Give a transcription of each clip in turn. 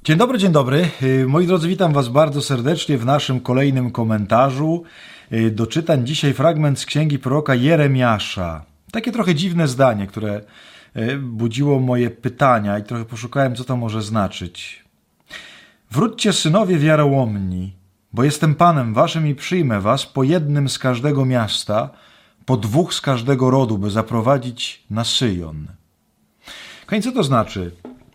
Dzień dobry, dzień dobry. Moi drodzy, witam Was bardzo serdecznie w naszym kolejnym komentarzu. Do czytań dzisiaj fragment z księgi proroka Jeremiasza. Takie trochę dziwne zdanie, które budziło moje pytania i trochę poszukałem, co to może znaczyć. Wróćcie, synowie wiarołomni, bo jestem Panem waszym i przyjmę was po jednym z każdego miasta, po dwóch z każdego rodu, by zaprowadzić na Syjon. Kochani, co to znaczy?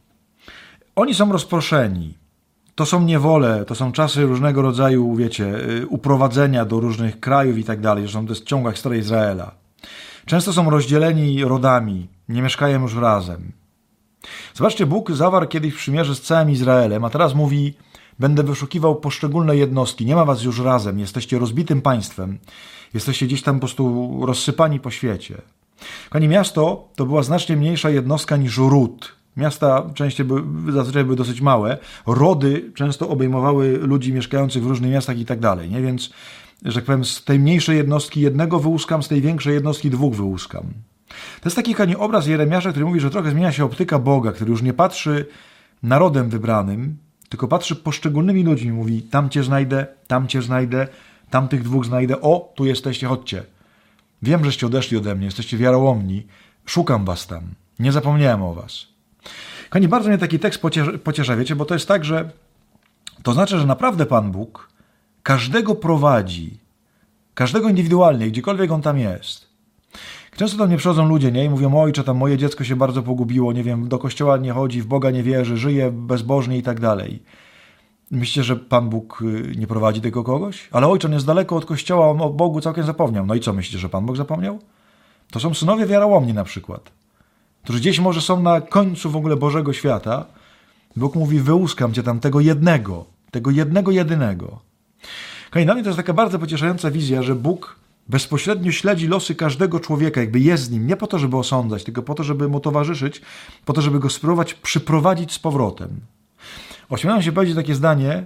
Oni są rozproszeni. To są niewole, to są czasy różnego rodzaju, uprowadzenia do różnych krajów i tak dalej. Zresztą to jest ciągła historia Izraela. Często są rozdzieleni rodami, nie mieszkają już razem. Zobaczcie, Bóg zawarł kiedyś przymierze z całym Izraelem, a teraz mówi: będę wyszukiwał poszczególne jednostki, nie ma was już razem, jesteście rozbitym państwem, jesteście gdzieś tam po prostu rozsypani po świecie. Kochani, miasto to była znacznie mniejsza jednostka niż ród. Miasta zazwyczaj były dosyć małe, rody często obejmowały ludzi mieszkających w różnych miastach i tak dalej, nie? Więc, że tak powiem, z tej mniejszej jednostki jednego wyłuskam, z tej większej jednostki dwóch wyłuskam. To jest taki, kochani, obraz Jeremiasza, który mówi, że trochę zmienia się optyka Boga, który już nie patrzy narodem wybranym, tylko patrzy poszczególnymi ludźmi. Mówi: tam cię znajdę, tam tych dwóch znajdę, o, tu jesteście, chodźcie. Wiem, żeście odeszli ode mnie, jesteście wiarołomni, szukam was tam, nie zapomniałem o was. Kochani, bardzo mnie taki tekst pociesza, wiecie, bo to jest tak, że to znaczy, że naprawdę Pan Bóg każdego prowadzi, każdego indywidualnie, gdziekolwiek on tam jest. Często do mnie przychodzą ludzie, nie? I mówią: ojcze, tam moje dziecko się bardzo pogubiło, nie wiem, do kościoła nie chodzi, w Boga nie wierzy, żyje bezbożnie i tak dalej. Myślicie, że Pan Bóg nie prowadzi tego kogoś? Ale ojcze, on jest daleko od kościoła, on o Bogu całkiem zapomniał. No i co, myślicie, że Pan Bóg zapomniał? To są synowie wiarołomni na przykład, którzy gdzieś może są na końcu w ogóle Bożego świata. Bóg mówi: wyłuskam cię tam, tego jednego, jedynego. Kochani, dla mnie to jest taka bardzo pocieszająca wizja, że Bóg bezpośrednio śledzi losy każdego człowieka, jakby jest z nim, nie po to, żeby osądzać, tylko po to, żeby mu towarzyszyć, po to, żeby go spróbować przyprowadzić z powrotem. Ośmielam się powiedzieć takie zdanie,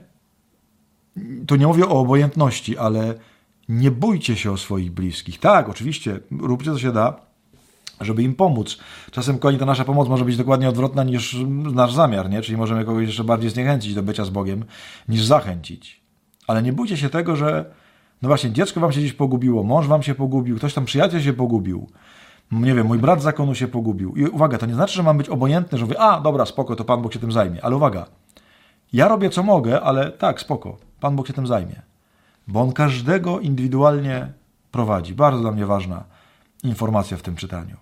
tu nie mówię o obojętności, ale nie bójcie się o swoich bliskich. Tak, oczywiście, róbcie co się da, żeby im pomóc. Czasem, kochani, ta nasza pomoc może być dokładnie odwrotna niż nasz zamiar, nie? Czyli możemy kogoś jeszcze bardziej zniechęcić do bycia z Bogiem, niż zachęcić. Ale nie bójcie się tego, że no właśnie, dziecko wam się gdzieś pogubiło, mąż wam się pogubił, ktoś tam, przyjaciel się pogubił, nie wiem, mój brat z zakonu się pogubił. I uwaga, to nie znaczy, że mam być obojętny, że mówię: a, dobra, spoko, to Pan Bóg się tym zajmie. Ale uwaga, ja robię co mogę, ale tak, spoko, Pan Bóg się tym zajmie. Bo On każdego indywidualnie prowadzi. Bardzo dla mnie ważna informacja w tym czytaniu.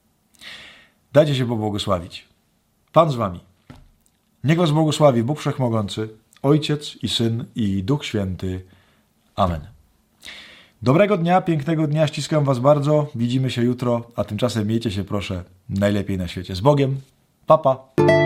Dajcie się pobłogosławić. Pan z wami. Niech was błogosławi Bóg Wszechmogący, Ojciec i Syn i Duch Święty. Amen. Dobrego dnia, pięknego dnia, ściskam was bardzo. Widzimy się jutro, a tymczasem miejcie się proszę najlepiej na świecie. Z Bogiem. Pa, pa.